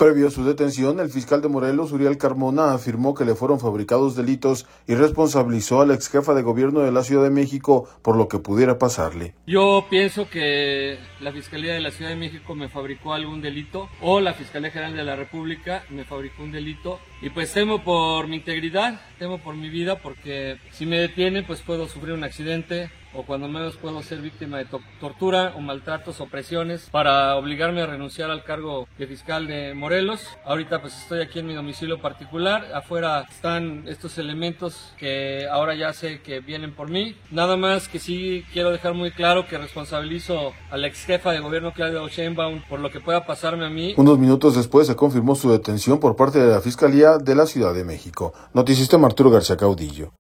Previo a su detención, el fiscal de Morelos, Uriel Carmona, afirmó que le fueron fabricados delitos y responsabilizó a la ex jefa de gobierno de la Ciudad de México por lo que pudiera pasarle. Yo pienso que la Fiscalía de la Ciudad de México me fabricó algún delito o la Fiscalía General de la República me fabricó un delito y pues temo por mi integridad, temo por mi vida porque si me detienen pues puedo sufrir un accidente o cuando menos puedo ser víctima de tortura o maltratos o presiones para obligarme a renunciar al cargo de fiscal de Morelos. Ahorita pues estoy aquí en mi domicilio particular, afuera están estos elementos que ahora ya sé que vienen por mí. Nada más que sí quiero dejar muy claro que responsabilizo a la ex jefa de gobierno Claudia Sheinbaum por lo que pueda pasarme a mí. Unos minutos después se confirmó su detención por parte de la Fiscalía de la Ciudad de México. Noticista Arturo García Caudillo.